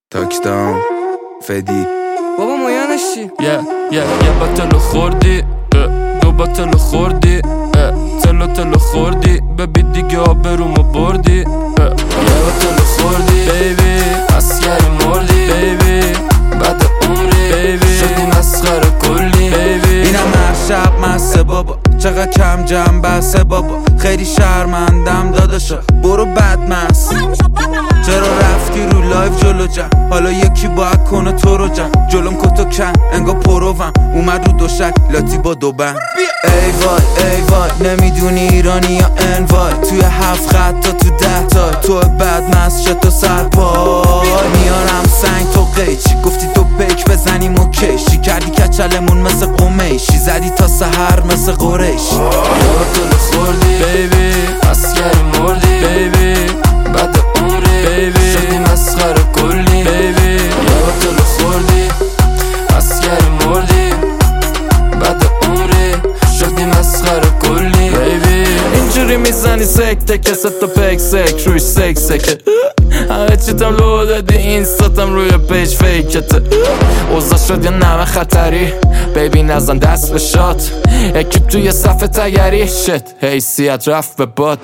تاکداون فدی بابا مایانش چی؟ یه باتلو خوردی، دو باتلو خوردی، تلو خوردی، ببی دیگه آبرومو بردی. یه باتلو خوردی بیبی، اسکری مردی بیبی، بعد عمری بیبی شدی مسخره کلی بیبی. اینم هر شب مسته بابا، چقدر کم جمع بسته بابا، خیلی شرمندم داداشا برو بدمست. چرا رفتی رو لایف جلو جم، حالا یکی باید کنه تو رو جم، جلوم کتو کن انگا پروم اومد رو دوشک لاتی با دو بند. ای وای ای وای نمیدونی ایرانی یا انوای، توی 7 خط تا تو 10 تا تو بدمست شد تو سرپای. میارم سنگ تو قیچی، گفتی تو پیک بزنیم و کشی، کردی کچلمون مثل قمیشی، زدی تا سحر مثل قریشی. یه باتلو خوردی بیبی، اسکری مردی بیبی، بعد عمری بیبی شدی مسخره کلی بیبی. یه باتلو خوردی، اسکری مردی، بعد عمری شدی مسخره کلی بیبی. اینجوری میزنی سکته که ست پیک سک روش سک سکه، همه چیتم لو دادی اینستاتم روی پیج فیکته. اوضاع شد یه نمه خطری بیبی، نزن دست به شات، اکیب توی صفحه تگری شت، حیثیت رفت به باد.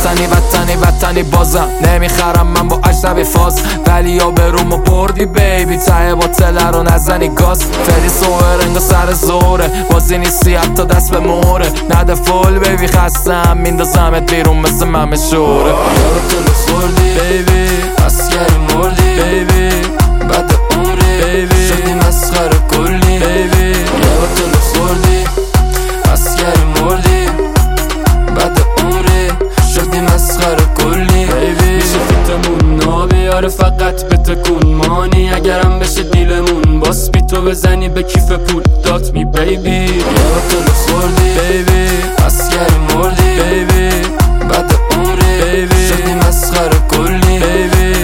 وطنی بازم نمیخرم من با اجنبی فاز، ولی آبرومو بردی بیبی، ته باطله رو نزنی گاز. فری سوهر انگا سر زوره، بازی نیستی حتی دست به موره، نده فول بیبی خستم میندازمت بیرون مثل ممه شوره. یه باتلو خوردی بیبی، اسکری مردی بیبی، بعد عمری بیبی شدی مسخره کلی بیبی. یه باتلو خوردی، اسکری مردی، بعد عمری شدی مسخره کلی بیبی. میشه فیتمون نابیاره فقط به تکون مانی، اگرم بشه دیلمون باس بی تو بزنی به کیف پول دات می بیبی. یه باتلو خوردی بیبی، اسکری مردی بیبی، بعد عمری بیبی شدی مسخره کلی بیبی.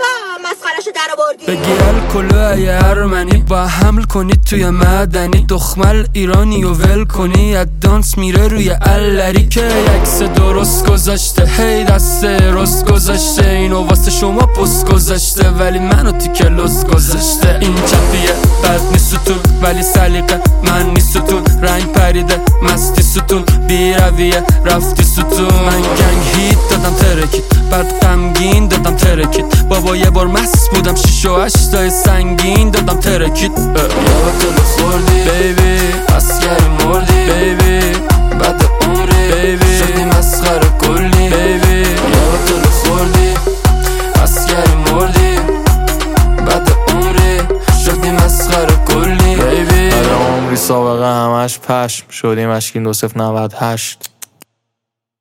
بگی الکلو یه ارمنی، با حمل کنید توی مدنی، دخمل ایرانی و ول کنی، ادانس میره روی الری که یکس درست گذاشته، هی دست راست گذاشته، اینو واسه شما پست گذاشته، ولی منو تیکه لز گذاشته. این چپیه بد نیست ستون، ولی سلیقه من نیست ستون، رنگ پریده مستی ستون، بی رویه رفتی ستون. من گنگ هیت دادم ترکید، بعد غمگین دادم ترکید، بابا یه بار مست بودم 6 و 8 تای سنگین دادم ترکید. یه باتلو خوردی بیبی، اسکری مردی بیبی، بعد عمری بیبی شدی مسخره کلی بیبی. یه باتلو خوردی، اسکری مردی، بعد عمری شدی مسخره کلی بیبی. بعد عمری سابقه همش پشم شدیم اشکین 2098.